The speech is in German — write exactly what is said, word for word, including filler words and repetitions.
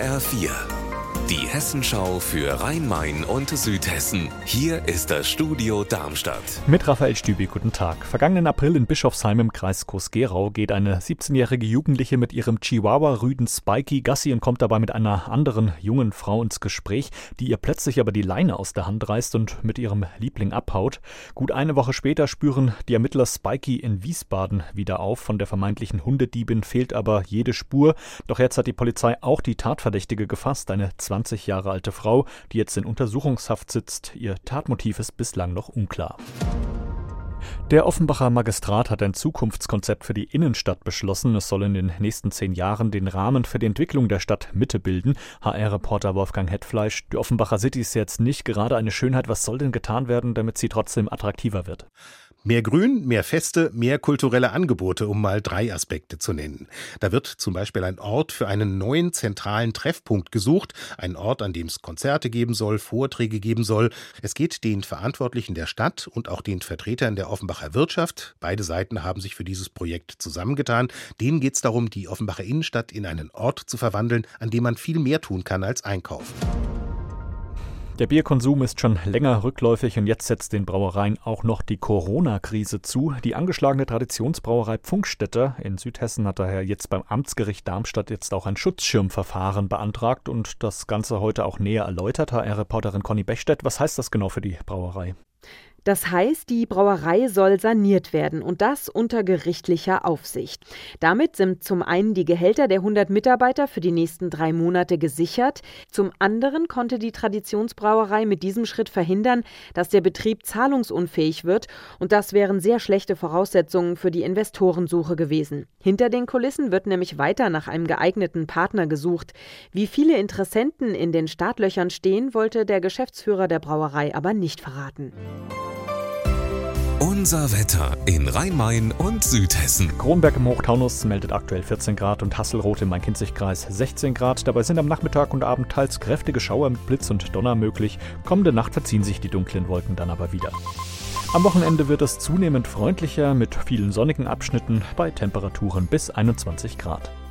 R vier. Die Hessenschau für Rhein-Main und Südhessen. Hier ist das Studio Darmstadt. Mit Raphael Stübi, guten Tag. Vergangenen April in Bischofsheim im Kreis Groß-Gerau geht eine siebzehnjährige Jugendliche mit ihrem Chihuahua-Rüden Spikey Gassi und kommt dabei mit einer anderen jungen Frau ins Gespräch, die ihr plötzlich aber die Leine aus der Hand reißt und mit ihrem Liebling abhaut. Gut eine Woche später spüren die Ermittler Spikey in Wiesbaden wieder auf. Von der vermeintlichen Hundediebin fehlt aber jede Spur. Doch jetzt hat die Polizei auch die Tatverdächtige gefasst, eine zwanzig Jahre alte Frau, die jetzt in Untersuchungshaft sitzt. Ihr Tatmotiv ist bislang noch unklar. Der Offenbacher Magistrat hat ein Zukunftskonzept für die Innenstadt beschlossen. Es soll in den nächsten zehn Jahren den Rahmen für die Entwicklung der Stadtmitte bilden. H R-Reporter Wolfgang Hetfleisch, die Offenbacher City ist jetzt nicht gerade eine Schönheit. Was soll denn getan werden, damit sie trotzdem attraktiver wird? Mehr Grün, mehr Feste, mehr kulturelle Angebote, um mal drei Aspekte zu nennen. Da wird zum Beispiel ein Ort für einen neuen zentralen Treffpunkt gesucht. Ein Ort, an dem es Konzerte geben soll, Vorträge geben soll. Es geht den Verantwortlichen der Stadt und auch den Vertretern der Offenbacher Wirtschaft. Beide Seiten haben sich für dieses Projekt zusammengetan. Denen geht es darum, die Offenbacher Innenstadt in einen Ort zu verwandeln, an dem man viel mehr tun kann als einkaufen. Der Bierkonsum ist schon länger rückläufig und jetzt setzt den Brauereien auch noch die Corona-Krise zu. Die angeschlagene Traditionsbrauerei Pfungstädter in Südhessen hat daher jetzt beim Amtsgericht Darmstadt jetzt auch ein Schutzschirmverfahren beantragt und das Ganze heute auch näher erläutert. H R-Reporterin Conny Bechstedt, was heißt das genau für die Brauerei? Das heißt, die Brauerei soll saniert werden und das unter gerichtlicher Aufsicht. Damit sind zum einen die Gehälter der hundert Mitarbeiter für die nächsten drei Monate gesichert. Zum anderen konnte die Traditionsbrauerei mit diesem Schritt verhindern, dass der Betrieb zahlungsunfähig wird. Und das wären sehr schlechte Voraussetzungen für die Investorensuche gewesen. Hinter den Kulissen wird nämlich weiter nach einem geeigneten Partner gesucht. Wie viele Interessenten in den Startlöchern stehen, wollte der Geschäftsführer der Brauerei aber nicht verraten. Unser Wetter in Rhein-Main und Südhessen. Kronberg im Hochtaunus meldet aktuell vierzehn Grad und Hasselroth im Main-Kinzig-Kreis sechzehn Grad. Dabei sind am Nachmittag und Abend teils kräftige Schauer mit Blitz und Donner möglich. Kommende Nacht verziehen sich die dunklen Wolken dann aber wieder. Am Wochenende wird es zunehmend freundlicher mit vielen sonnigen Abschnitten bei Temperaturen bis einundzwanzig Grad.